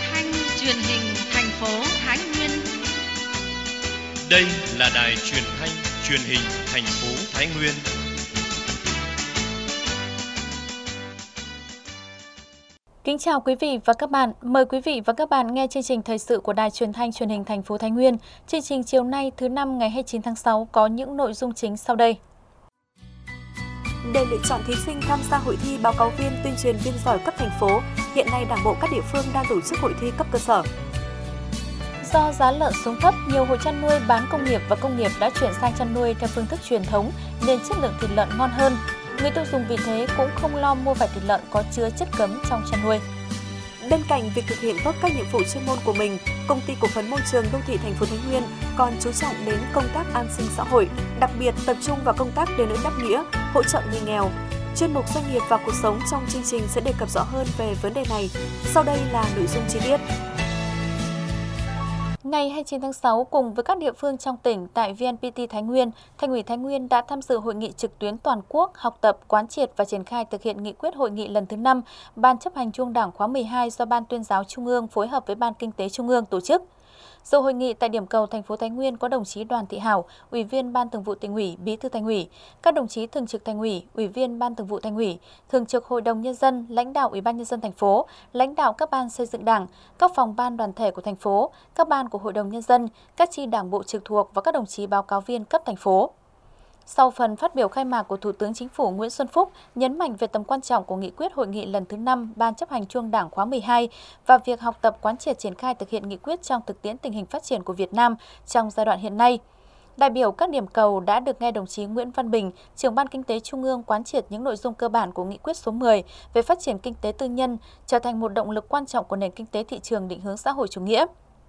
thanh truyền hình thành phố Thái Nguyên. Đây là đài truyền thanh truyền hình thành phố Thái Nguyên. Kính chào quý vị và các bạn. Mời quý vị và các bạn nghe chương trình thời sự của đài truyền thanh truyền hình thành phố Thái Nguyên. Chương trình chiều nay thứ năm ngày 29 tháng 6 có những nội dung chính sau đây. Để lựa chọn thí sinh tham gia hội thi báo cáo viên tuyên truyền viên giỏi cấp thành phố, hiện nay Đảng bộ các địa phương đang tổ chức hội thi cấp cơ sở. Do giá lợn xuống thấp, nhiều hộ chăn nuôi bán công nghiệp và công nghiệp đã chuyển sang chăn nuôi theo phương thức truyền thống nên chất lượng thịt lợn ngon hơn. Người tiêu dùng vì thế cũng không lo mua phải thịt lợn có chứa chất cấm trong chăn nuôi. Bên cạnh việc thực hiện tốt các nhiệm vụ chuyên môn của mình, Công ty Cổ phần Môi trường Đô thị thành phố Thái Nguyên còn chú trọng đến công tác an sinh xã hội, đặc biệt tập trung vào công tác đền ơn đáp nghĩa, hỗ trợ người nghèo. Chuyên mục Doanh nghiệp và cuộc sống trong chương trình sẽ đề cập rõ hơn về vấn đề này. Sau đây là nội dung chi tiết. Ngày 29 tháng 6, cùng với các địa phương trong tỉnh tại VNPT Thái Nguyên, Thành ủy Thái Nguyên đã tham dự hội nghị trực tuyến toàn quốc học tập, quán triệt và triển khai thực hiện nghị quyết hội nghị lần thứ 5 Ban chấp hành Trung ương Đảng khóa 12 do Ban Tuyên giáo Trung ương phối hợp với Ban Kinh tế Trung ương tổ chức. Dự hội nghị tại điểm cầu thành phố Thái Nguyên có đồng chí Đoàn Thị Hảo, Ủy viên Ban Thường vụ Tỉnh ủy, Bí thư Thành ủy, các đồng chí Thường trực Thành ủy, Ủy viên Ban Thường vụ Thành ủy, Thường trực Hội đồng Nhân dân, lãnh đạo Ủy ban Nhân dân thành phố, lãnh đạo các ban xây dựng Đảng, các phòng ban đoàn thể của thành phố, các ban của Hội đồng Nhân dân, các chi đảng bộ trực thuộc và các đồng chí báo cáo viên cấp thành phố. Sau phần phát biểu khai mạc của Thủ tướng Chính phủ Nguyễn Xuân Phúc nhấn mạnh về tầm quan trọng của nghị quyết hội nghị lần thứ 5 Ban chấp hành Trung ương Đảng khóa 12 và việc học tập quán triệt triển khai thực hiện nghị quyết trong thực tiễn tình hình phát triển của Việt Nam trong giai đoạn hiện nay. Đại biểu các điểm cầu đã được nghe đồng chí Nguyễn Văn Bình, trưởng Ban Kinh tế Trung ương quán triệt những nội dung cơ bản của nghị quyết số 10 về phát triển kinh tế tư nhân trở thành một động lực quan trọng của nền kinh tế thị trường định hướng xã hội chủ nghĩa.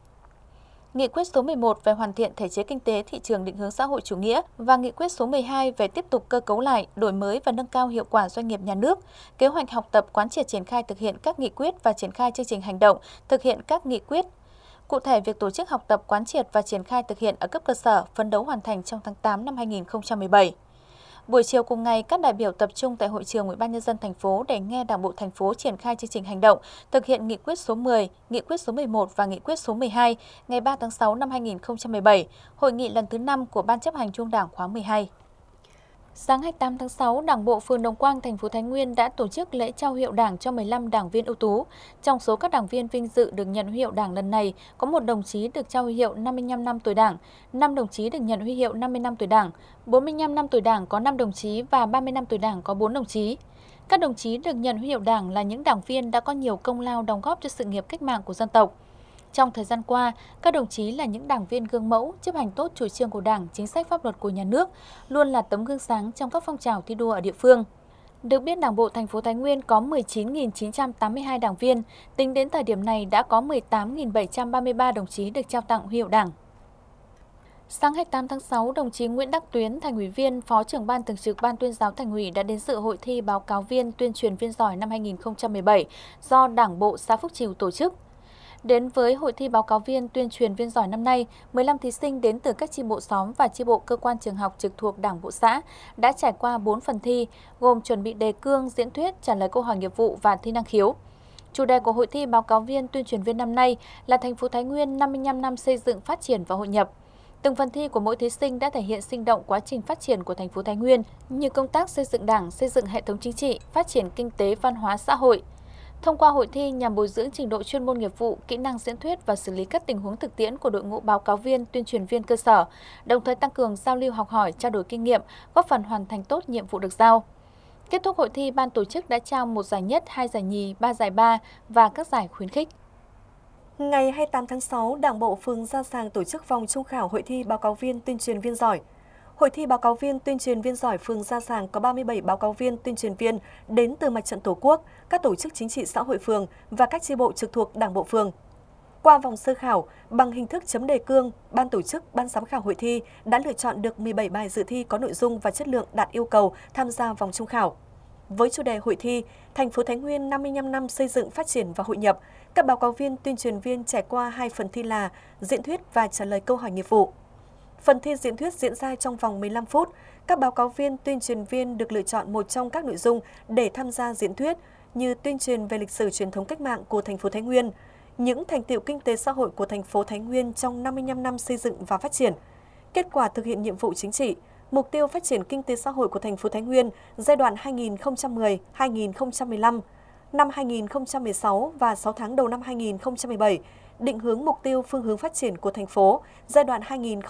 Nghị quyết số 11 về hoàn thiện thể chế kinh tế thị trường định hướng xã hội chủ nghĩa và nghị quyết số 12 về tiếp tục cơ cấu lại, đổi mới và nâng cao hiệu quả doanh nghiệp nhà nước, kế hoạch học tập quán triệt triển khai thực hiện các nghị quyết và triển khai chương trình hành động, thực hiện các nghị quyết. Cụ thể, việc tổ chức học tập quán triệt và triển khai thực hiện ở cấp cơ sở phấn đấu hoàn thành trong tháng 8 năm 2017. Buổi chiều cùng ngày, các đại biểu tập trung tại hội trường Ủy ban Nhân dân thành phố để nghe Đảng bộ thành phố triển khai chương trình hành động thực hiện nghị quyết số 10, nghị quyết số 11 và nghị quyết số 12 ngày 3 tháng 6 năm 2017, hội nghị lần thứ 5 của Ban chấp hành Trung ương Đảng khóa 12. Sáng 28 tháng 6, Đảng bộ phường Đồng Quang, thành phố Thái Nguyên đã tổ chức lễ trao hiệu Đảng cho 15 đảng viên ưu tú. Trong số các đảng viên vinh dự được nhận huy hiệu Đảng lần này, có một đồng chí được trao huy hiệu 55 năm tuổi Đảng, 5 đồng chí được nhận huy hiệu 50 năm tuổi Đảng, 45 năm tuổi Đảng có 5 đồng chí và 30 năm tuổi Đảng có 4 đồng chí. Các đồng chí được nhận huy hiệu Đảng là những đảng viên đã có nhiều công lao đóng góp cho sự nghiệp cách mạng của dân tộc. Trong thời gian qua, các đồng chí là những đảng viên gương mẫu, chấp hành tốt chủ trương của Đảng, chính sách pháp luật của nhà nước, luôn là tấm gương sáng trong các phong trào thi đua ở địa phương. Được biết, Đảng bộ thành phố Thái Nguyên có 19.982 đảng viên, tính đến thời điểm này đã có 18.733 đồng chí được trao tặng huy hiệu Đảng. Sáng 28 tháng 6, đồng chí Nguyễn Đắc Tuyến, Thành ủy viên, Phó trưởng Ban Thường trực Ban Tuyên giáo Thành ủy đã đến dự hội thi báo cáo viên tuyên truyền viên giỏi năm 2017 do Đảng bộ xã Phúc Trìu tổ chức. Đến với hội thi báo cáo viên tuyên truyền viên giỏi năm nay, 15 thí sinh đến từ các chi bộ xóm và chi bộ cơ quan trường học trực thuộc Đảng bộ xã đã trải qua 4 phần thi, gồm chuẩn bị đề cương, diễn thuyết, trả lời câu hỏi nghiệp vụ và thi năng khiếu. Chủ đề của hội thi báo cáo viên tuyên truyền viên năm nay là thành phố Thái Nguyên 55 năm xây dựng, phát triển và hội nhập. Từng phần thi của mỗi thí sinh đã thể hiện sinh động quá trình phát triển của thành phố Thái Nguyên như công tác xây dựng Đảng, xây dựng hệ thống chính trị, phát triển kinh tế, văn hóa, xã hội. Thông qua hội thi nhằm bồi dưỡng trình độ chuyên môn nghiệp vụ, kỹ năng diễn thuyết và xử lý các tình huống thực tiễn của đội ngũ báo cáo viên, tuyên truyền viên cơ sở, đồng thời tăng cường giao lưu học hỏi, trao đổi kinh nghiệm, góp phần hoàn thành tốt nhiệm vụ được giao. Kết thúc hội thi, ban tổ chức đã trao 1 giải nhất, 2 giải nhì, 3 giải ba và các giải khuyến khích. Ngày 28 tháng 6, Đảng bộ phường Gia Sàng tổ chức vòng chung khảo hội thi báo cáo viên tuyên truyền viên giỏi. Hội thi báo cáo viên tuyên truyền viên giỏi phường Gia Sàng có 37 báo cáo viên tuyên truyền viên đến từ Mặt trận Tổ quốc, các tổ chức chính trị xã hội phường và các chi bộ trực thuộc Đảng bộ phường. Qua vòng sơ khảo, bằng hình thức chấm đề cương, ban tổ chức, ban giám khảo hội thi đã lựa chọn được 17 bài dự thi có nội dung và chất lượng đạt yêu cầu tham gia vòng chung khảo. Với chủ đề hội thi, thành phố Thái Nguyên 55 năm xây dựng, phát triển và hội nhập, các báo cáo viên tuyên truyền viên trải qua 2 phần thi là diễn thuyết và trả lời câu hỏi nghiệp vụ. Phần thi diễn thuyết diễn ra trong vòng 15 phút. Các báo cáo viên, tuyên truyền viên được lựa chọn một trong các nội dung để tham gia diễn thuyết như tuyên truyền về lịch sử truyền thống cách mạng của thành phố Thái Nguyên, những thành tựu kinh tế xã hội của thành phố Thái Nguyên trong 55 năm xây dựng và phát triển, kết quả thực hiện nhiệm vụ chính trị, mục tiêu phát triển kinh tế xã hội của thành phố Thái Nguyên giai đoạn 2010-2015, năm 2016 và 6 tháng đầu năm 2017, định hướng mục tiêu phương hướng phát triển của thành phố giai đoạn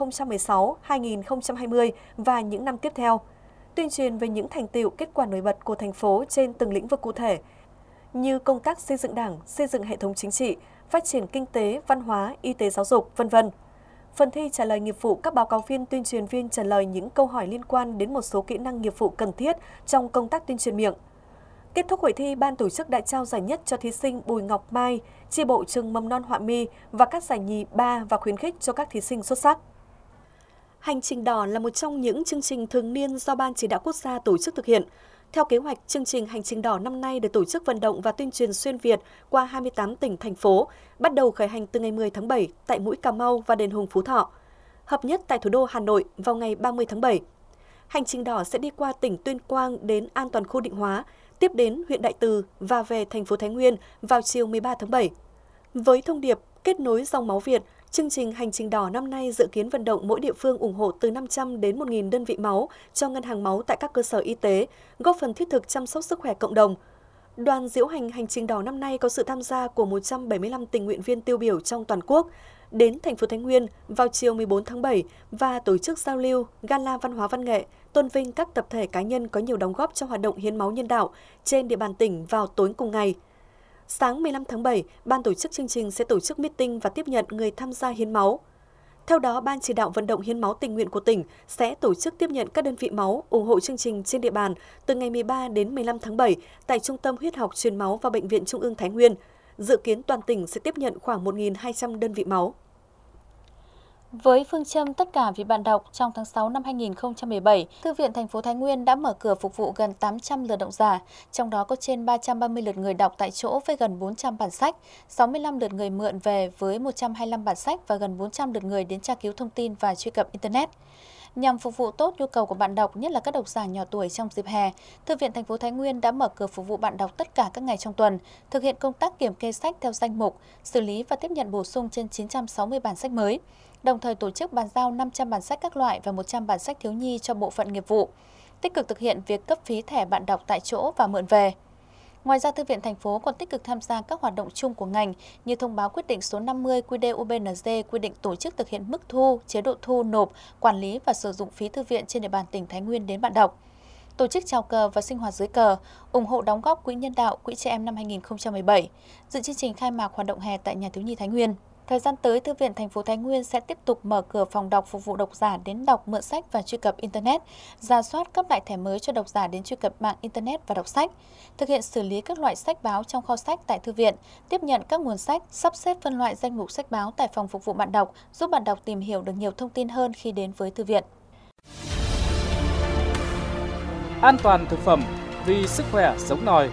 2016-2020 và những năm tiếp theo, tuyên truyền về những thành tựu kết quả nổi bật của thành phố trên từng lĩnh vực cụ thể, như công tác xây dựng Đảng, xây dựng hệ thống chính trị, phát triển kinh tế, văn hóa, y tế giáo dục, v.v. Phần thi trả lời nghiệp vụ, các báo cáo viên tuyên truyền viên trả lời những câu hỏi liên quan đến một số kỹ năng nghiệp vụ cần thiết trong công tác tuyên truyền miệng. Kết thúc hội thi, ban tổ chức đã trao giải nhất cho thí sinh Bùi Ngọc Mai, chi bộ trường mầm non Họa Mi và các giải nhì, ba và khuyến khích cho các thí sinh xuất sắc. Hành trình đỏ là một trong những chương trình thường niên do Ban Chỉ đạo Quốc gia tổ chức thực hiện. Theo kế hoạch, chương trình Hành trình đỏ năm nay được tổ chức vận động và tuyên truyền xuyên Việt qua 28 tỉnh, thành phố, bắt đầu khởi hành từ ngày 10 tháng 7 tại mũi Cà Mau và Đền Hùng, Phú Thọ, hợp nhất tại thủ đô Hà Nội vào ngày 30 tháng 7. Hành trình đỏ sẽ đi qua tỉnh Tuyên Quang đến an toàn khu Định Hóa, tiếp đến huyện Đại Từ và về thành phố Thái Nguyên vào chiều 13 tháng 7. Với thông điệp kết nối dòng máu Việt, chương trình Hành trình đỏ năm nay dự kiến vận động mỗi địa phương ủng hộ từ 500 đến 1.000 đơn vị máu cho ngân hàng máu tại các cơ sở y tế, góp phần thiết thực chăm sóc sức khỏe cộng đồng. Đoàn diễu hành Hành trình đỏ năm nay có sự tham gia của 175 tình nguyện viên tiêu biểu trong toàn quốc, đến thành phố Thái Nguyên vào chiều 14 tháng 7 và tổ chức giao lưu, gala văn hóa văn nghệ, tôn vinh các tập thể cá nhân có nhiều đóng góp trong hoạt động hiến máu nhân đạo trên địa bàn tỉnh vào tối cùng ngày. Sáng 15 tháng 7, ban tổ chức chương trình sẽ tổ chức meeting và tiếp nhận người tham gia hiến máu. Theo đó, Ban Chỉ đạo vận động hiến máu tình nguyện của tỉnh sẽ tổ chức tiếp nhận các đơn vị máu ủng hộ chương trình trên địa bàn từ ngày 13 đến 15 tháng 7 tại Trung tâm Huyết học Truyền máu và Bệnh viện Trung ương Thái Nguyên. Dự kiến toàn tỉnh sẽ tiếp nhận khoảng 1.200 đơn vị máu. Với phương châm tất cả vì bạn đọc, trong tháng 6 năm 2017, Thư viện thành phố Thái Nguyên đã mở cửa phục vụ gần 800 lượt độc giả, trong đó có trên 330 lượt người đọc tại chỗ với gần 400 bản sách, 65 lượt người mượn về với 125 bản sách và gần 400 lượt người đến tra cứu thông tin và truy cập Internet. Nhằm phục vụ tốt nhu cầu của bạn đọc, nhất là các độc giả nhỏ tuổi trong dịp hè, Thư viện thành phố Thái Nguyên đã mở cửa phục vụ bạn đọc tất cả các ngày trong tuần, thực hiện công tác kiểm kê sách theo danh mục, xử lý và tiếp nhận bổ sung trên 960 bản sách mới, đồng thời tổ chức bàn giao 500 bản sách các loại và 100 bản sách thiếu nhi cho bộ phận nghiệp vụ, tích cực thực hiện việc cấp phí thẻ bạn đọc tại chỗ và mượn về. Ngoài ra, Thư viện thành phố còn tích cực tham gia các hoạt động chung của ngành như thông báo quyết định số 50 QĐ-UBND quy định tổ chức thực hiện mức thu, chế độ thu nộp, quản lý và sử dụng phí thư viện trên địa bàn tỉnh Thái Nguyên đến bạn đọc. Tổ chức chào cờ và sinh hoạt dưới cờ, ủng hộ đóng góp quỹ nhân đạo, quỹ trẻ em năm 2017, dự chương trình khai mạc hoạt động hè tại Nhà thiếu nhi Thái Nguyên. Thời gian tới, Thư viện thành phố Thái Nguyên sẽ tiếp tục mở cửa phòng đọc phục vụ độc giả đến đọc, mượn sách và truy cập Internet, rà soát cấp lại thẻ mới cho độc giả đến truy cập mạng Internet và đọc sách, thực hiện xử lý các loại sách báo trong kho sách tại Thư viện, tiếp nhận các nguồn sách, sắp xếp phân loại danh mục sách báo tại phòng phục vụ bạn đọc, giúp bạn đọc tìm hiểu được nhiều thông tin hơn khi đến với Thư viện. An toàn thực phẩm vì sức khỏe sống nòi.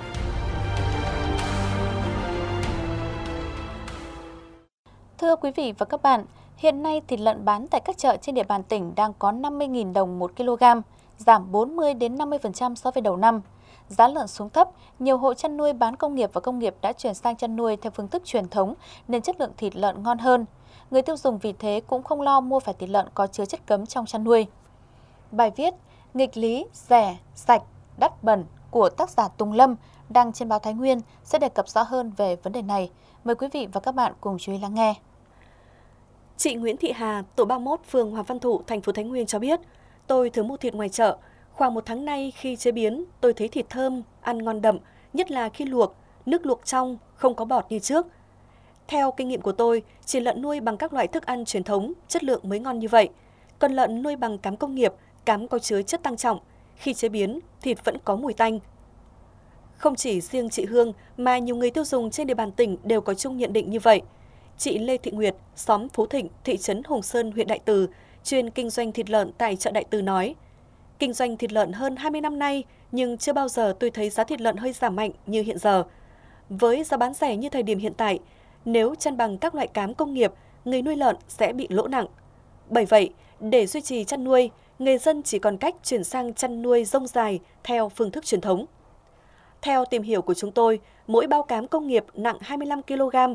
Thưa quý vị và các bạn, hiện nay thịt lợn bán tại các chợ trên địa bàn tỉnh đang có 50.000 đồng 1 kg, giảm 40 đến 50% so với đầu năm. Giá lợn xuống thấp, nhiều hộ chăn nuôi bán công nghiệp và công nghiệp đã chuyển sang chăn nuôi theo phương thức truyền thống nên chất lượng thịt lợn ngon hơn. Người tiêu dùng vì thế cũng không lo mua phải thịt lợn có chứa chất cấm trong chăn nuôi. Bài viết Nghịch lý, rẻ, sạch, đắt bẩn của tác giả Tùng Lâm đăng trên báo Thái Nguyên sẽ đề cập rõ hơn về vấn đề này. Mời quý vị và các bạn cùng chú ý lắng nghe. Chị Nguyễn Thị Hà, tổ 31, phường Hoàng Văn Thụ, thành phố Thái Nguyên cho biết, tôi thường mua thịt ngoài chợ. Khoảng 1 tháng nay khi chế biến, tôi thấy thịt thơm, ăn ngon đậm, nhất là khi luộc, nước luộc trong, không có bọt như trước. Theo kinh nghiệm của tôi, chỉ lợn nuôi bằng các loại thức ăn truyền thống, chất lượng mới ngon như vậy. Còn lợn nuôi bằng cám công nghiệp, cám có chứa chất tăng trọng, khi chế biến, thịt vẫn có mùi tanh. Không chỉ riêng chị Hương mà nhiều người tiêu dùng trên địa bàn tỉnh đều có chung nhận định như vậy. Chị Lê Thị Nguyệt, xóm Phú Thịnh, thị trấn Hồng Sơn, huyện Đại Từ, chuyên kinh doanh thịt lợn tại chợ Đại Từ nói, kinh doanh thịt lợn hơn 20 năm nay nhưng chưa bao giờ tôi thấy giá thịt lợn hơi giảm mạnh như hiện giờ. Với giá bán rẻ như thời điểm hiện tại, nếu chăn bằng các loại cám công nghiệp, người nuôi lợn sẽ bị lỗ nặng. Bởi vậy, để duy trì chăn nuôi, người dân chỉ còn cách chuyển sang chăn nuôi rông dài theo phương thức truyền thống. Theo tìm hiểu của chúng tôi, mỗi bao cám công nghiệp nặng 25 kg,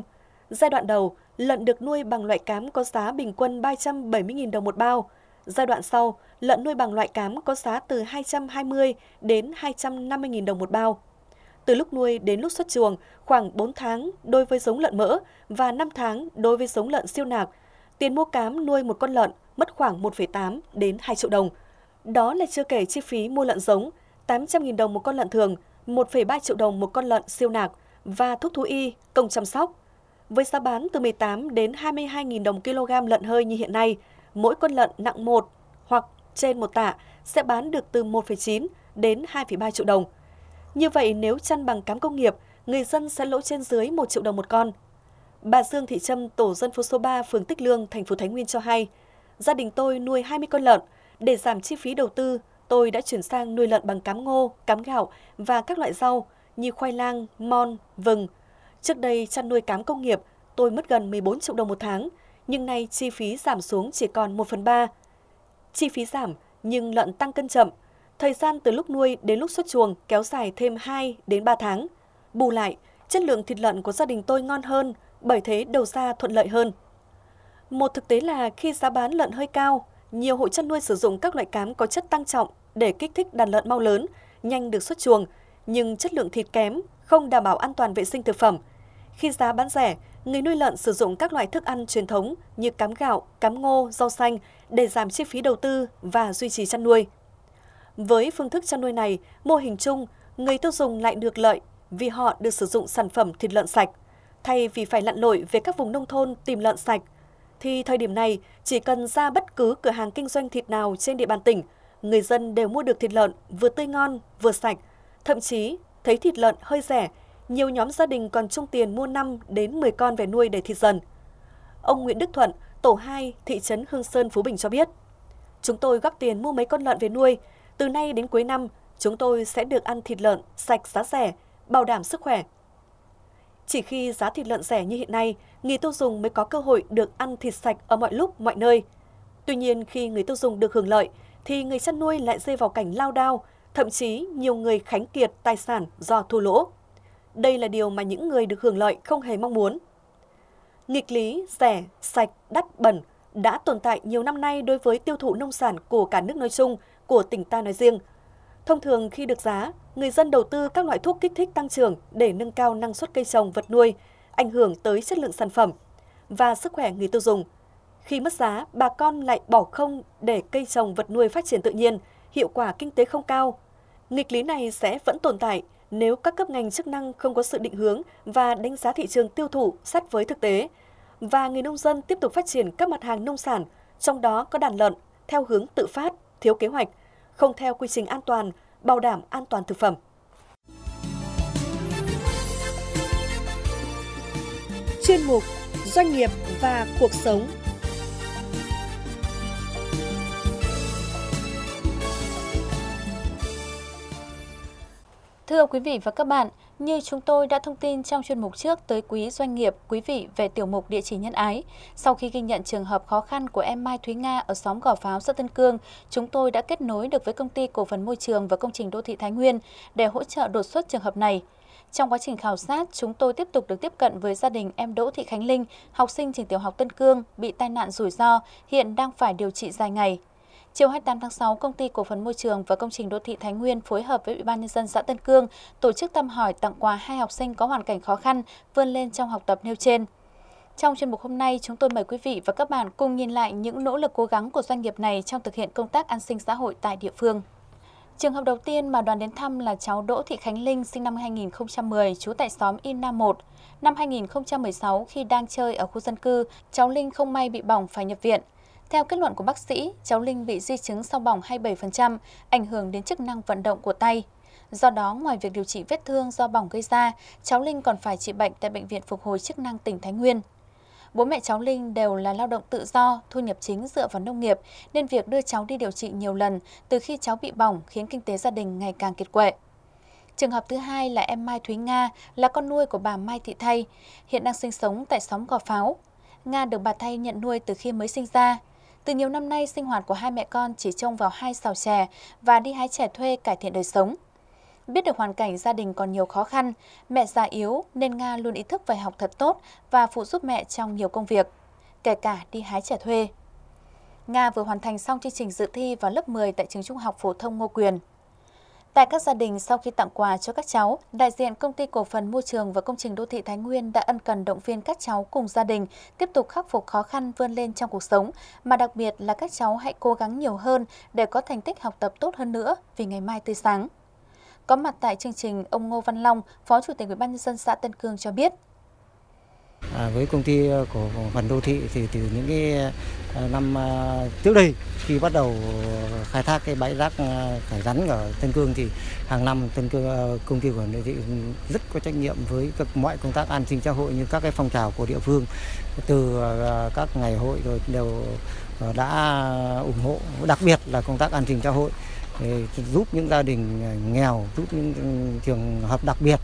Giai đoạn đầu, lợn được nuôi bằng loại cám có giá bình quân 370.000 đồng một bao. Giai đoạn sau, lợn nuôi bằng loại cám có giá từ 220 đến 250.000 đồng một bao. Từ lúc nuôi đến lúc xuất chuồng, khoảng 4 tháng đối với giống lợn mỡ và 5 tháng đối với giống lợn siêu nạc. Tiền mua cám nuôi một con lợn mất khoảng 1,8 đến 2 triệu đồng. Đó là chưa kể chi phí mua lợn giống, 800.000 đồng một con lợn thường, 1,3 triệu đồng một con lợn siêu nạc và thuốc thú y, công chăm sóc. Với giá bán từ 18 đến 22.000 đồng kg lợn hơi như hiện nay, mỗi con lợn nặng 1 hoặc trên 1 tạ sẽ bán được từ 1,9 đến 2,3 triệu đồng. Như vậy nếu chăn bằng cám công nghiệp, người dân sẽ lỗ trên dưới 1 triệu đồng một con. Bà Dương Thị Trâm, tổ dân phố số 3, phường Tích Lương, thành phố Thái Nguyên cho hay, gia đình tôi nuôi 20 con lợn. Để giảm chi phí đầu tư, tôi đã chuyển sang nuôi lợn bằng cám ngô, cám gạo và các loại rau như khoai lang, mon, vừng. Trước đây chăn nuôi cám công nghiệp, tôi mất gần 14 triệu đồng một tháng, nhưng nay chi phí giảm xuống chỉ còn 1/3. Chi phí giảm nhưng lợn tăng cân chậm. Thời gian từ lúc nuôi đến lúc xuất chuồng kéo dài thêm 2 đến 3 tháng. Bù lại, chất lượng thịt lợn của gia đình tôi ngon hơn, bởi thế đầu ra thuận lợi hơn. Một thực tế là khi giá bán lợn hơi cao, nhiều hộ chăn nuôi sử dụng các loại cám có chất tăng trọng để kích thích đàn lợn mau lớn, nhanh được xuất chuồng, nhưng chất lượng thịt kém, không đảm bảo an toàn vệ sinh thực phẩm. Khi giá bán rẻ, người nuôi lợn sử dụng các loại thức ăn truyền thống như cám gạo, cám ngô, rau xanh để giảm chi phí đầu tư và duy trì chăn nuôi. Với phương thức chăn nuôi này, mô hình chung, người tiêu dùng lại được lợi vì họ được sử dụng sản phẩm thịt lợn sạch. Thay vì phải lặn lội về các vùng nông thôn tìm lợn sạch, thì thời điểm này chỉ cần ra bất cứ cửa hàng kinh doanh thịt nào trên địa bàn tỉnh, người dân đều mua được thịt lợn vừa tươi ngon, vừa sạch. Thậm chí, thấy thịt lợn hơi rẻ, nhiều nhóm gia đình còn chung tiền mua 5 đến 10 con về nuôi để thịt dần. Ông Nguyễn Đức Thuận, tổ 2, thị trấn Hương Sơn, Phú Bình cho biết, chúng tôi góp tiền mua mấy con lợn về nuôi. Từ nay đến cuối năm, chúng tôi sẽ được ăn thịt lợn sạch giá rẻ, bảo đảm sức khỏe. Chỉ khi giá thịt lợn rẻ như hiện nay, người tiêu dùng mới có cơ hội được ăn thịt sạch ở mọi lúc, mọi nơi. Tuy nhiên, khi người tiêu dùng được hưởng lợi, thì người chăn nuôi lại rơi vào cảnh lao đao, thậm chí nhiều người khánh kiệt tài sản do thua lỗ. Đây là điều mà những người được hưởng lợi không hề mong muốn. Nghịch lý rẻ, sạch, đắt, bẩn đã tồn tại nhiều năm nay đối với tiêu thụ nông sản của cả nước nói chung, của tỉnh ta nói riêng. Thông thường khi được giá, người dân đầu tư các loại thuốc kích thích tăng trưởng để nâng cao năng suất cây trồng vật nuôi, ảnh hưởng tới chất lượng sản phẩm và sức khỏe người tiêu dùng. Khi mất giá, bà con lại bỏ không để cây trồng vật nuôi phát triển tự nhiên, hiệu quả kinh tế không cao. Nghịch lý này sẽ vẫn tồn tại nếu các cấp ngành chức năng không có sự định hướng và đánh giá thị trường tiêu thụ sát với thực tế, và người nông dân tiếp tục phát triển các mặt hàng nông sản, trong đó có đàn lợn, theo hướng tự phát, thiếu kế hoạch, không theo quy trình an toàn, bảo đảm an toàn thực phẩm. Chuyên mục Doanh nghiệp và cuộc sống. Thưa quý vị và các bạn, như chúng tôi đã thông tin trong chuyên mục trước tới quý doanh nghiệp, quý vị về tiểu mục Địa chỉ nhân ái, sau khi ghi nhận trường hợp khó khăn của em Mai Thúy Nga ở xóm Gò Pháo, xã Tân Cương, chúng tôi đã kết nối được với Công ty Cổ phần Môi trường và Công trình Đô thị Thái Nguyên để hỗ trợ đột xuất trường hợp này. Trong quá trình khảo sát, chúng tôi tiếp tục được tiếp cận với gia đình em Đỗ Thị Khánh Linh, học sinh trường tiểu học Tân Cương, bị tai nạn rủi ro, hiện đang phải điều trị dài ngày. Chiều 28 tháng 6, Công ty Cổ phần Môi trường và Công trình Đô thị Thái Nguyên phối hợp với Ủy ban Nhân dân xã Tân Cương tổ chức thăm hỏi tặng quà 2 học sinh có hoàn cảnh khó khăn vươn lên trong học tập nêu trên. Trong chuyên mục hôm nay, chúng tôi mời quý vị và các bạn cùng nhìn lại những nỗ lực cố gắng của doanh nghiệp này trong thực hiện công tác an sinh xã hội tại địa phương. Trường hợp đầu tiên mà đoàn đến thăm là cháu Đỗ Thị Khánh Linh sinh năm 2010, trú tại xóm Y Nam 1. Năm 2016, khi đang chơi ở khu dân cư, cháu Linh không may bị bỏng phải nhập viện. Theo kết luận của bác sĩ, cháu Linh bị di chứng sau bỏng 27%, ảnh hưởng đến chức năng vận động của tay. Do đó, ngoài việc điều trị vết thương do bỏng gây ra, cháu Linh còn phải trị bệnh tại Bệnh viện Phục hồi Chức năng tỉnh Thái Nguyên. Bố mẹ cháu Linh đều là lao động tự do, thu nhập chính dựa vào nông nghiệp, nên việc đưa cháu đi điều trị nhiều lần từ khi cháu bị bỏng khiến kinh tế gia đình ngày càng kiệt quệ. Trường hợp thứ hai là em Mai Thúy Nga, là con nuôi của bà Mai Thị Thay, hiện đang sinh sống tại xóm Gò Pháo. Nga được bà Thay nhận nuôi từ khi mới sinh ra. Từ nhiều năm nay, sinh hoạt của hai mẹ con chỉ trông vào 2 sào chè và đi hái chè thuê cải thiện đời sống. Biết được hoàn cảnh gia đình còn nhiều khó khăn, mẹ già yếu nên Nga luôn ý thức phải học thật tốt và phụ giúp mẹ trong nhiều công việc, kể cả đi hái chè thuê. Nga vừa hoàn thành xong chương trình dự thi vào lớp 10 tại trường Trung học phổ thông Ngô Quyền. Tại các gia đình sau khi tặng quà cho các cháu, đại diện Công ty Cổ phần Môi trường và Công trình Đô thị Thái Nguyên đã ân cần động viên các cháu cùng gia đình tiếp tục khắc phục khó khăn vươn lên trong cuộc sống, mà đặc biệt là các cháu hãy cố gắng nhiều hơn để có thành tích học tập tốt hơn nữa vì ngày mai tươi sáng. Có mặt tại chương trình, ông Ngô Văn Long, Phó Chủ tịch Ủy ban nhân dân xã Tân Cương cho biết. Với công ty cổ phần đô thị thì từ những cái năm trước đây khi bắt đầu khai thác cái bãi rác thải rắn ở Tân Cương thì hàng năm Tân Cương công ty cổ phần đô thị rất có trách nhiệm với mọi công tác an sinh xã hội như các cái phong trào của địa phương, từ các ngày hội rồi đều đã ủng hộ, đặc biệt là công tác an sinh xã hội, giúp những gia đình nghèo, giúp những trường hợp đặc biệt.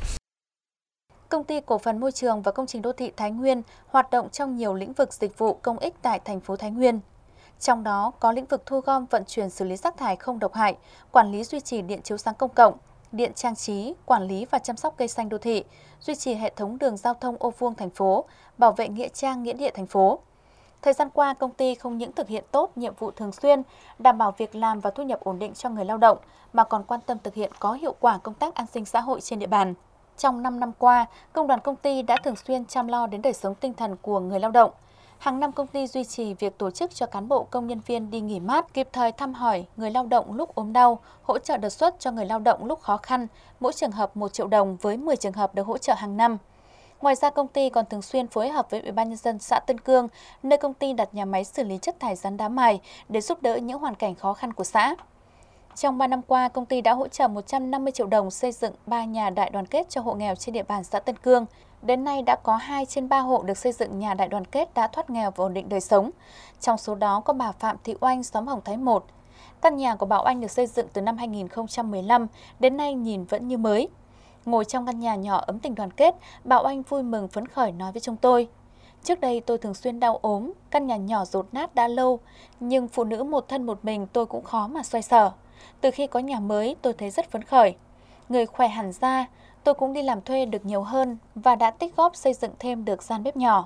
Công ty Cổ phần Môi trường và Công trình Đô thị Thái Nguyên hoạt động trong nhiều lĩnh vực dịch vụ công ích tại thành phố Thái Nguyên. Trong đó có lĩnh vực thu gom, vận chuyển, xử lý rác thải không độc hại, quản lý duy trì điện chiếu sáng công cộng, điện trang trí, quản lý và chăm sóc cây xanh đô thị, duy trì hệ thống đường giao thông ô vuông thành phố, bảo vệ nghĩa trang, nghĩa địa thành phố. Thời gian qua, công ty không những thực hiện tốt nhiệm vụ thường xuyên, đảm bảo việc làm và thu nhập ổn định cho người lao động, mà còn quan tâm thực hiện có hiệu quả công tác an sinh xã hội trên địa bàn. Trong 5 năm qua, Công đoàn công ty đã thường xuyên chăm lo đến đời sống tinh thần của người lao động. Hàng năm công ty duy trì việc tổ chức cho cán bộ công nhân viên đi nghỉ mát, kịp thời thăm hỏi người lao động lúc ốm đau, hỗ trợ đột xuất cho người lao động lúc khó khăn, mỗi trường hợp 1 triệu đồng với 10 trường hợp được hỗ trợ hàng năm. Ngoài ra, công ty còn thường xuyên phối hợp với Ủy ban nhân dân xã Tân Cương, nơi công ty đặt nhà máy xử lý chất thải rắn đá mài để giúp đỡ những hoàn cảnh khó khăn của xã. Trong 3 năm qua, công ty đã hỗ trợ 150 triệu đồng xây dựng 3 nhà đại đoàn kết cho hộ nghèo trên địa bàn xã Tân Cương. Đến nay đã có 2 trên 3 hộ được xây dựng nhà đại đoàn kết đã thoát nghèo và ổn định đời sống. Trong số đó có bà Phạm Thị Oanh, xóm Hồng Thái 1. Căn nhà của bà Oanh được xây dựng từ năm 2015, đến nay nhìn vẫn như mới. Ngồi trong căn nhà nhỏ ấm tình đoàn kết, bà Oanh vui mừng phấn khởi nói với chúng tôi. Trước đây tôi thường xuyên đau ốm, căn nhà nhỏ dột nát đã lâu, nhưng phụ nữ một thân một mình tôi cũng khó mà xoay sở. Từ khi có nhà mới, tôi thấy rất phấn khởi. Người khỏe hẳn ra, tôi cũng đi làm thuê được nhiều hơn và đã tích góp xây dựng thêm được gian bếp nhỏ.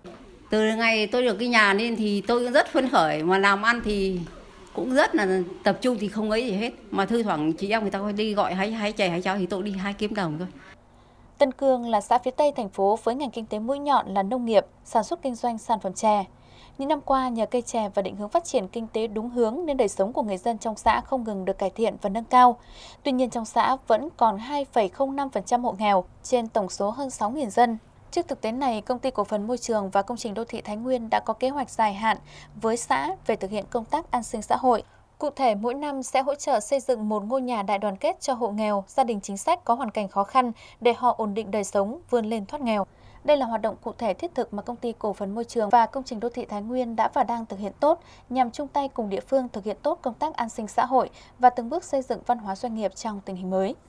Từ ngày tôi được cái nhà nên thì tôi cũng rất phấn khởi, mà làm ăn thì cũng rất là tập trung thì không ấy gì hết. Mà thư thoảng chị em người ta đi gọi hái chè hái cháo thì tôi đi hái kiếm đồng thôi. Tân Cương là xã phía Tây thành phố với ngành kinh tế mũi nhọn là nông nghiệp, sản xuất kinh doanh sản phẩm chè. Những năm qua, nhờ cây chè và định hướng phát triển kinh tế đúng hướng nên đời sống của người dân trong xã không ngừng được cải thiện và nâng cao. Tuy nhiên, trong xã vẫn còn 2,05% hộ nghèo trên tổng số hơn 6.000 dân. Trước thực tế này, Công ty Cổ phần Môi trường và Công trình Đô thị Thái Nguyên đã có kế hoạch dài hạn với xã về thực hiện công tác an sinh xã hội. Cụ thể, mỗi năm sẽ hỗ trợ xây dựng 1 ngôi nhà đại đoàn kết cho hộ nghèo, gia đình chính sách có hoàn cảnh khó khăn để họ ổn định đời sống, vươn lên thoát nghèo. Đây là hoạt động cụ thể thiết thực mà Công ty Cổ phần Môi trường và Công trình Đô thị Thái Nguyên đã và đang thực hiện tốt nhằm chung tay cùng địa phương thực hiện tốt công tác an sinh xã hội và từng bước xây dựng văn hóa doanh nghiệp trong tình hình mới.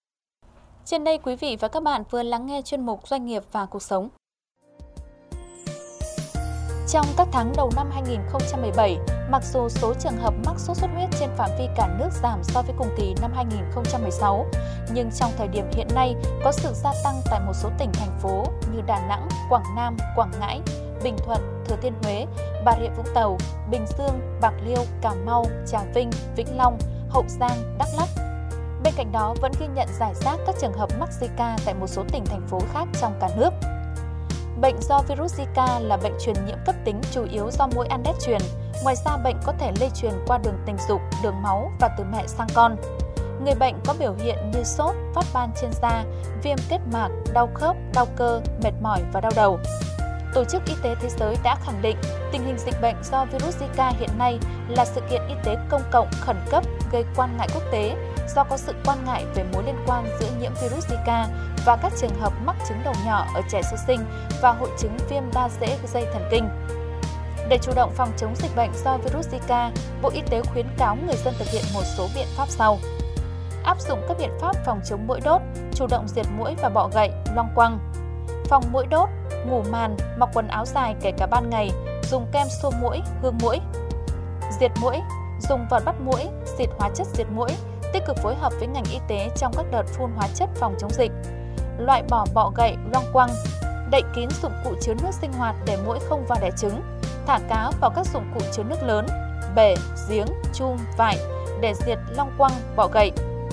Trên đây, quý vị và các bạn vừa lắng nghe chuyên mục Doanh nghiệp và cuộc sống. Trong các tháng đầu năm 2017, mặc dù số trường hợp mắc sốt xuất huyết trên phạm vi cả nước giảm so với cùng kỳ năm 2016, nhưng trong thời điểm hiện nay có sự gia tăng tại một số tỉnh, thành phố như Đà Nẵng, Quảng Nam, Quảng Ngãi, Bình Thuận, Thừa Thiên Huế, Bà Rịa Vũng Tàu, Bình Dương, Bạc Liêu, Cà Mau, Trà Vinh, Vĩnh Long, Hậu Giang, Đắk Lắk. Bên cạnh đó vẫn ghi nhận rải rác các trường hợp mắc Zika tại một số tỉnh, thành phố khác trong cả nước. Bệnh do virus Zika là bệnh truyền nhiễm cấp tính chủ yếu do muỗi Aedes truyền. Ngoài ra, bệnh có thể lây truyền qua đường tình dục, đường máu và từ mẹ sang con. Người bệnh có biểu hiện như sốt, phát ban trên da, viêm kết mạc, đau khớp, đau cơ, mệt mỏi và đau đầu. Tổ chức Y tế Thế giới đã khẳng định tình hình dịch bệnh do virus Zika hiện nay là sự kiện y tế công cộng khẩn cấp gây quan ngại quốc tế do có sự quan ngại về mối liên quan giữa nhiễm virus Zika và các trường hợp mắc chứng đầu nhỏ ở trẻ sơ sinh và hội chứng viêm đa rễ dây thần kinh. Để chủ động phòng chống dịch bệnh do virus Zika, Bộ Y tế khuyến cáo người dân thực hiện một số biện pháp sau. Áp dụng các biện pháp phòng chống muỗi đốt, chủ động diệt muỗi và bọ gậy, loang quăng. Phòng muỗi đốt, ngủ màn, mặc quần áo dài kể cả ban ngày, dùng kem xua muỗi, hương muỗi. Diệt muỗi, dùng vợt bắt muỗi, xịt hóa chất diệt muỗi, tích cực phối hợp với ngành y tế trong các đợt phun hóa chất phòng chống dịch, loại bỏ bọ gậy, loang quăng, đậy kín dụng cụ chứa nước sinh hoạt để muỗi không vào đẻ trứng, thả cá vào các dụng cụ chứa nước lớn, bể, giếng, chum, vải để diệt loang quăng, bọ gậy.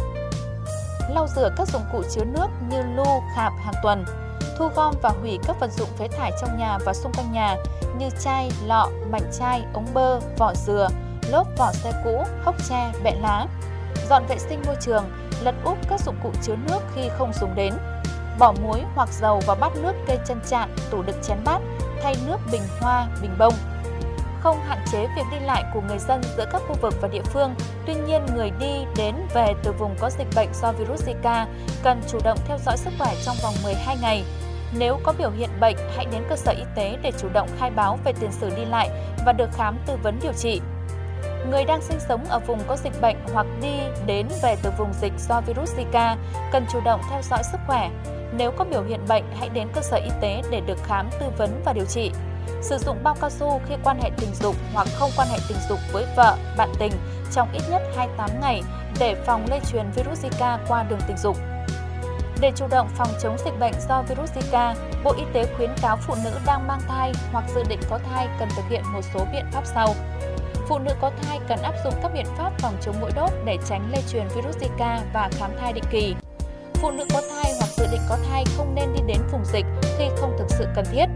Lau rửa các dụng cụ chứa nước như lu, khạp hàng tuần, thu gom và hủy các vật dụng phế thải trong nhà và xung quanh nhà như chai, lọ, mảnh chai, ống bơ, vỏ dừa, lốp vỏ xe cũ, hốc tre, bẹ lá. Dọn vệ sinh môi trường, lật úp các dụng cụ chứa nước khi không dùng đến. Bỏ muối hoặc dầu vào bát nước cây chân chạn, tủ đựng chén bát, thay nước bình hoa, bình bông. Không hạn chế việc đi lại của người dân giữa các khu vực và địa phương. Tuy nhiên, người đi, đến, về từ vùng có dịch bệnh do virus Zika cần chủ động theo dõi sức khỏe trong vòng 12 ngày. Nếu có biểu hiện bệnh, hãy đến cơ sở y tế để chủ động khai báo về tiền sử đi lại và được khám tư vấn điều trị. Người đang sinh sống ở vùng có dịch bệnh hoặc đi, đến, về từ vùng dịch do virus Zika cần chủ động theo dõi sức khỏe. Nếu có biểu hiện bệnh, hãy đến cơ sở y tế để được khám, tư vấn và điều trị. Sử dụng bao cao su khi quan hệ tình dục hoặc không quan hệ tình dục với vợ, bạn tình trong ít nhất 28 ngày để phòng lây truyền virus Zika qua đường tình dục. Để chủ động phòng chống dịch bệnh do virus Zika, Bộ Y tế khuyến cáo phụ nữ đang mang thai hoặc dự định có thai cần thực hiện một số biện pháp sau. Phụ nữ có thai cần áp dụng các biện pháp phòng chống muỗi đốt để tránh lây truyền virus Zika và khám thai định kỳ. Phụ nữ có thai hoặc dự định có thai không nên đi đến vùng dịch khi không thực sự cần thiết.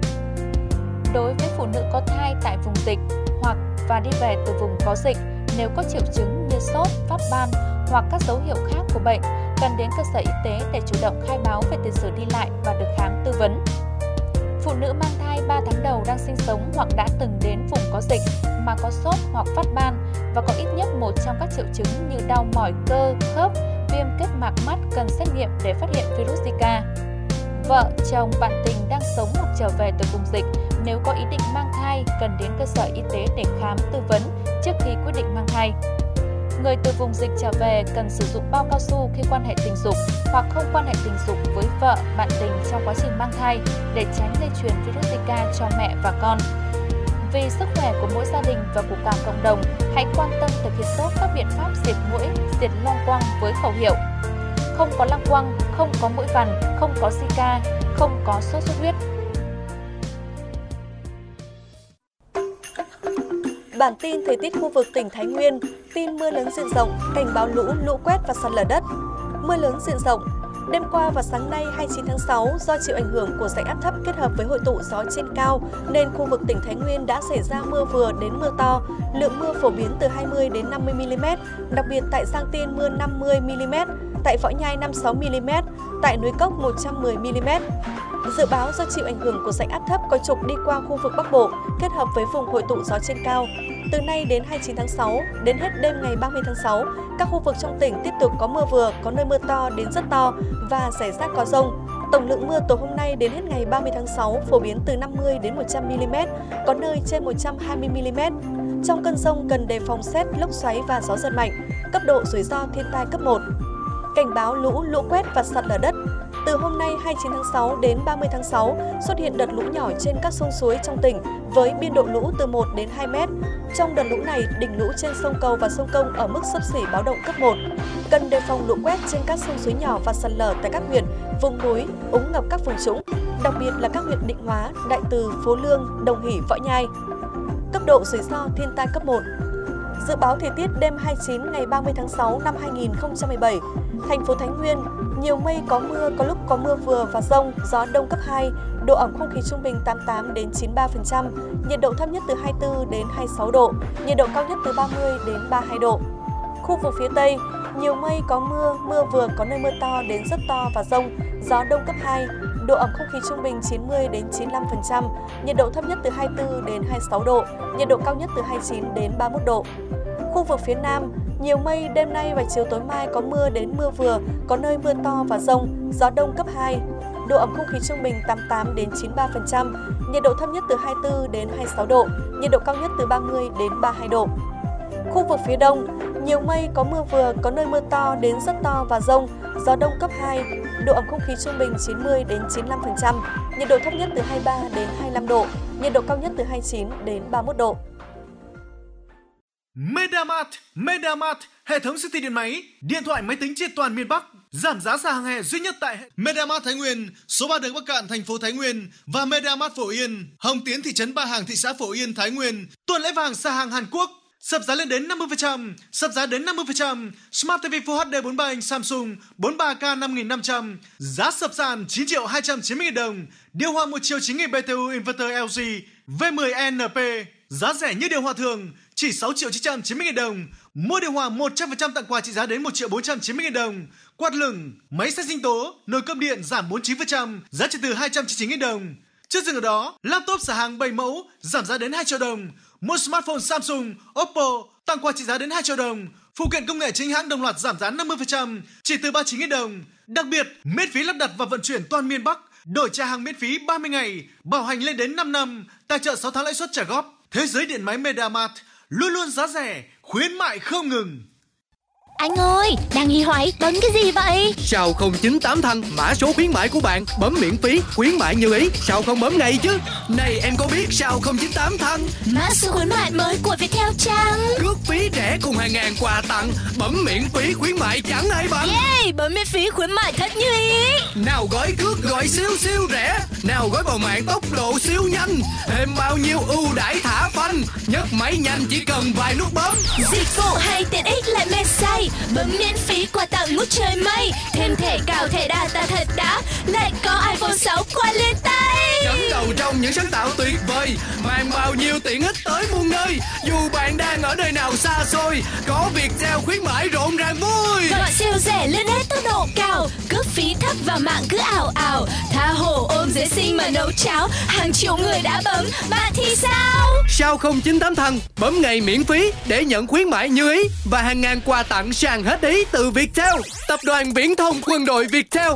Đối với phụ nữ có thai tại vùng dịch hoặc và đi về từ vùng có dịch, nếu có triệu chứng như sốt, phát ban hoặc các dấu hiệu khác của bệnh, cần đến cơ sở y tế để chủ động khai báo về tiền sử đi lại và được khám tư vấn. Phụ nữ mang thai 3 tháng đầu đang sinh sống hoặc đã từng đến vùng có dịch mà có sốt hoặc phát ban và có ít nhất một trong các triệu chứng như đau mỏi cơ, khớp, viêm kết mạc mắt cần xét nghiệm để phát hiện virus Zika. Vợ, chồng, bạn tình đang sống hoặc trở về từ vùng dịch nếu có ý định mang thai cần đến cơ sở y tế để khám tư vấn trước khi quyết định mang thai. Người từ vùng dịch trở về cần sử dụng bao cao su khi quan hệ tình dục hoặc không quan hệ tình dục với vợ, bạn tình trong quá trình mang thai để tránh lây truyền virus Zika cho mẹ và con. Vì sức khỏe của mỗi gia đình và của cả cộng đồng, hãy quan tâm thực hiện tốt các biện pháp diệt muỗi, diệt loang quăng với khẩu hiệu: không có loang quăng, không có muỗi vằn, không có Zika, không có sốt xuất huyết. Bản tin thời tiết khu vực tỉnh Thái Nguyên, tin mưa lớn diện rộng, cảnh báo lũ, lũ quét và sạt lở đất. Mưa lớn diện rộng. Đêm qua và sáng nay 29 tháng 6, do chịu ảnh hưởng của rãnh áp thấp kết hợp với hội tụ gió trên cao, nên khu vực tỉnh Thái Nguyên đã xảy ra mưa vừa đến mưa to, lượng mưa phổ biến từ 20 đến 50 mm, đặc biệt tại Giang Tiên mưa 50 mm, tại Võ Nhai 56 mm, tại Núi Cốc 110 mm. Dự báo do chịu ảnh hưởng của rãnh áp thấp có trục đi qua khu vực Bắc Bộ kết hợp với vùng hội tụ gió trên cao. Từ nay đến 29 tháng 6, đến hết đêm ngày 30 tháng 6, các khu vực trong tỉnh tiếp tục có mưa vừa, có nơi mưa to đến rất to và rải rác có dông. Tổng lượng mưa tối hôm nay đến hết ngày 30 tháng 6 phổ biến từ 50 đến 100 mm, có nơi trên 120 mm. Trong cơn dông cần đề phòng sét, lốc xoáy và gió giật mạnh. Cấp độ rủi ro thiên tai cấp 1. Cảnh báo lũ, lũ quét và sạt lở đất. Từ hôm nay 29 tháng 6 đến 30 tháng 6 xuất hiện đợt lũ nhỏ trên các sông suối trong tỉnh với biên độ lũ từ 1 đến 2 mét. Trong đợt lũ này, đỉnh lũ trên sông Cầu và sông Công ở mức xấp xỉ báo động cấp 1. Cần đề phòng lũ quét trên các sông suối nhỏ và sạt lở tại các huyện, vùng núi, úng ngập các vùng trũng, đặc biệt là các huyện Định Hóa, Đại Từ, Phú Lương, Đồng Hỷ, Võ Nhai. Cấp độ rủi ro thiên tai cấp 1. Dự báo thời tiết đêm 29 ngày 30 tháng 6 năm 2017, thành phố Thái Nguyên, nhiều mây có mưa, có lúc có mưa vừa và dông, gió đông cấp 2, độ ẩm không khí trung bình 88 đến 93%, nhiệt độ thấp nhất từ 24 đến 26 độ, nhiệt độ cao nhất từ 30 đến 32 độ. Khu vực phía Tây, nhiều mây có mưa, mưa vừa có nơi mưa to đến rất to và dông, gió đông cấp 2, độ ẩm không khí trung bình 90 đến 95%, nhiệt độ thấp nhất từ 24 đến 26 độ, nhiệt độ cao nhất từ 29 đến 31 độ. Khu vực phía Nam, nhiều mây, đêm nay và chiều tối mai có mưa đến mưa vừa, có nơi mưa to và dông, gió đông cấp 2, độ ẩm không khí trung bình 88 đến 93%, nhiệt độ thấp nhất từ 24 đến 26 độ, nhiệt độ cao nhất từ 30 đến 32 độ. Khu vực phía Đông, nhiều mây có mưa vừa, có nơi mưa to đến rất to và dông, gió đông cấp 2, độ ẩm không khí trung bình 90 đến 95%, nhiệt độ thấp nhất từ 23 đến 25 độ, nhiệt độ cao nhất từ 29 đến 31 độ. MegaMart, hệ thống siêu thị điện máy, điện thoại máy tính trên toàn miền Bắc, giảm giá sàn hàng hè duy nhất tại MegaMart Thái Nguyên, số 3 đường Bắc Cạn, thành phố Thái Nguyên và MegaMart Phổ Yên, Hồng Tiến, thị trấn Ba Hàng, thị xã Phổ Yên, Thái Nguyên. Tuần lễ vàng sàn hàng Hàn Quốc, sập giá lên đến 50%, sập giá đến 50%. Smart TV Full HD 43 inch Samsung 43K 5.500, giá sập sàn 9.290.000 đồng. Điều hòa 1 triệu 9.000 BTU inverter LG V10NP, giá rẻ như điều hòa thường, chỉ 6.990.000 đồng. Mua điều hòa 100% tặng quà trị giá đến 1.490.000 đồng. Quạt lửng, máy xay sinh tố, nồi cơm điện giảm 49%, giá chỉ từ 299.000 đồng. Chưa dừng ở đó, laptop xả hàng 7 mẫu giảm giá đến 2 triệu đồng. Mua smartphone Samsung, Oppo tặng quà trị giá đến 2 triệu đồng. Phụ kiện công nghệ chính hãng đồng loạt giảm giá 50%, chỉ từ 39.000 đồng. Đặc biệt, miễn phí lắp đặt và vận chuyển toàn miền Bắc, đổi trả hàng miễn phí 30 ngày, bảo hành lên đến 5 năm, tài trợ 6 tháng lãi suất trả góp. Thế giới điện máy MegaMart luôn luôn giá rẻ, khuyến mại không ngừng. Anh ơi, đang nghi hoài bấm cái gì vậy? Sao không 98 Thăng, mã số khuyến mãi của bạn, bấm miễn phí, khuyến mại như ý, sao không bấm ngay chứ? Này em có biết sao không 98 Thăng? Mã số khuyến mại mới của Viettel chăng? Cước phí rẻ cùng hàng ngàn quà tặng, bấm miễn phí khuyến mại chẳng ai bằng. Yeah, bấm miễn phí khuyến mại thật như ý. Nào gói cước gọi siêu siêu rẻ, nào gói bào mạng tốc độ siêu nhanh, thêm bao nhiêu ưu đãi thả phanh, nhấc máy nhanh chỉ cần vài nút bấm. Dịch vụ hay tiện ích lại mê say. Bấm miễn phí quà tặng ngút trời mây, thêm thẻ cào thẻ data thật đã, lại có iPhone 6 quà lên tay. Dẫn đầu trong những sáng tạo tuyệt vời, mang bao nhiêu tiện ích tới muôn nơi. Dù bạn đang ở nơi nào xa xôi, có Viettel khuyến mãi rộn ràng vui. Gọi siêu rẻ lên hết tốc độ cao, cước phí thấp và mạng cứ ảo ảo, tha hồ ôm dễ sinh mà nấu cháo, hàng triệu người đã bấm, bạn thì sao? Sao không 98 Thăng, bấm ngày miễn phí để nhận khuyến mãi như ý và hàng ngàn quà tặng sàn hết ý từ Viettel, tập đoàn viễn thông quân đội Viettel.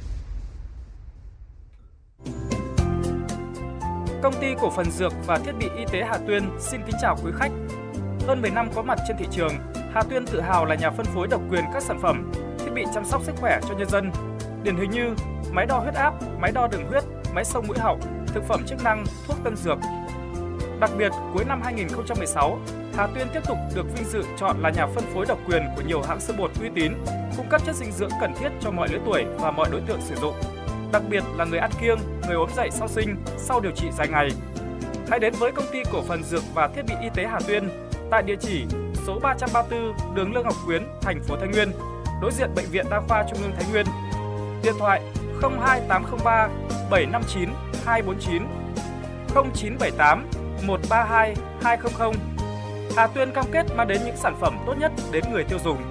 Công ty cổ phần dược và thiết bị y tế Hà Tuyên xin kính chào quý khách. Hơn 10 năm có mặt trên thị trường, Hà Tuyên tự hào là nhà phân phối độc quyền các sản phẩm, thiết bị chăm sóc sức khỏe cho nhân dân. Điển hình như máy đo huyết áp, máy đo đường huyết, máy xông mũi họng, thực phẩm chức năng, thuốc tân dược. Đặc biệt, cuối năm 2016, Hà Tuyên tiếp tục được vinh dự chọn là nhà phân phối độc quyền của nhiều hãng sữa bột uy tín, cung cấp chất dinh dưỡng cần thiết cho mọi lứa tuổi và mọi đối tượng sử dụng. Đặc biệt là người ăn kiêng, người ốm dậy sau sinh, sau điều trị dài ngày. Hãy đến với công ty cổ phần dược và thiết bị y tế Hà Tuyên tại địa chỉ số 334 đường Lương Ngọc Quyến, thành phố Thái Nguyên, đối diện Bệnh viện Đa khoa Trung ương Thái Nguyên. Điện thoại 02803 759 249 0978 132 200. Hà Tuyên cam kết mang đến những sản phẩm tốt nhất đến người tiêu dùng.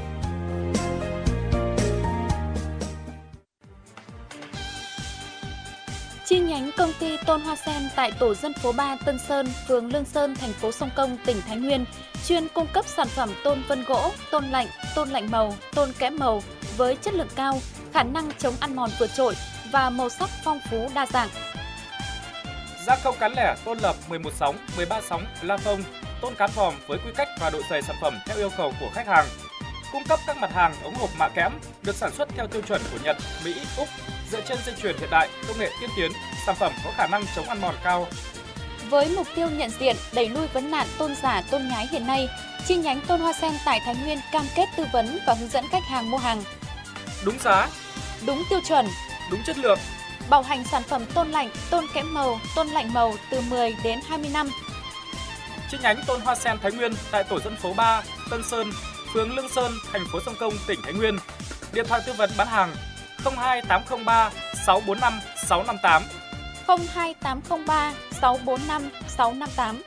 Chi nhánh công ty Tôn Hoa Sen tại tổ dân phố 3 Tân Sơn, phường Lương Sơn, thành phố Sông Công, tỉnh Thái Nguyên, chuyên cung cấp sản phẩm tôn vân gỗ, tôn lạnh màu, tôn kẽm màu với chất lượng cao, khả năng chống ăn mòn vượt trội và màu sắc phong phú đa dạng. Gia công cán lẻ tôn lập 11 sóng, 13 sóng, la phông, tôn cán vòm với quy cách và độ dày sản phẩm theo yêu cầu của khách hàng. Cung cấp các mặt hàng ống hộp mạ kẽm được sản xuất theo tiêu chuẩn của Nhật, Mỹ, Úc, dựa trên dây chuyền hiện đại, công nghệ tiên tiến, sản phẩm có khả năng chống ăn mòn cao. Với mục tiêu nhận diện, đẩy lui vấn nạn tôn giả, tôn nhái hiện nay, chi nhánh Tôn Hoa Sen tại Thái Nguyên cam kết tư vấn và hướng dẫn khách hàng mua hàng đúng giá, đúng tiêu chuẩn, đúng chất lượng, bảo hành sản phẩm tôn lạnh, tôn kẽm màu, tôn lạnh màu từ 10 đến 20 năm. Chi nhánh Tôn Hoa Sen Thái Nguyên tại tổ dân phố 3, Tân Sơn, phường Lương Sơn, thành phố Sông Công, tỉnh Thái Nguyên. Điện thoại tư vấn bán hàng 02803 645 658. 02803 645 658.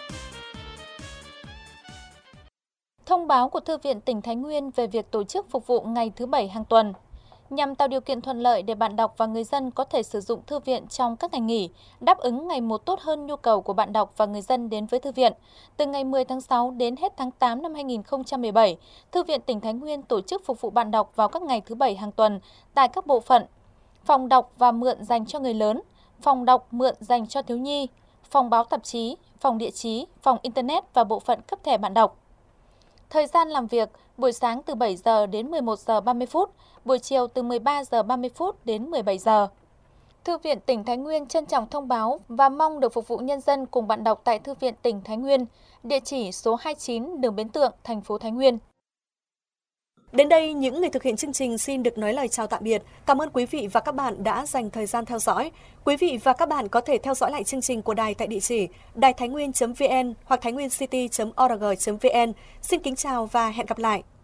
Thông báo của Thư viện tỉnh Thái Nguyên về việc tổ chức phục vụ ngày thứ Bảy hàng tuần. Nhằm tạo điều kiện thuận lợi để bạn đọc và người dân có thể sử dụng thư viện trong các ngày nghỉ, đáp ứng ngày một tốt hơn nhu cầu của bạn đọc và người dân đến với thư viện. Từ ngày 10 tháng 6 đến hết tháng 8 năm 2017, Thư viện tỉnh Thái Nguyên tổ chức phục vụ bạn đọc vào các ngày thứ Bảy hàng tuần tại các bộ phận: phòng đọc và mượn dành cho người lớn, phòng đọc mượn dành cho thiếu nhi, phòng báo tạp chí, phòng địa chí, phòng Internet và bộ phận cấp thẻ bạn đọc. Thời gian làm việc: buổi sáng từ 7 giờ đến 11 giờ 30 phút, buổi chiều từ 13 giờ 30 phút đến 17 giờ. Thư viện tỉnh Thái Nguyên trân trọng thông báo và mong được phục vụ nhân dân cùng bạn đọc tại Thư viện tỉnh Thái Nguyên, địa chỉ số 29 đường Bến Tượng, thành phố Thái Nguyên. Đến đây, những người thực hiện chương trình xin được nói lời chào tạm biệt. Cảm ơn quý vị và các bạn đã dành thời gian theo dõi. Quý vị và các bạn có thể theo dõi lại chương trình của đài tại địa chỉ đài thainhnguyên.vn hoặc thainhguencity.org.vn. Xin kính chào và hẹn gặp lại.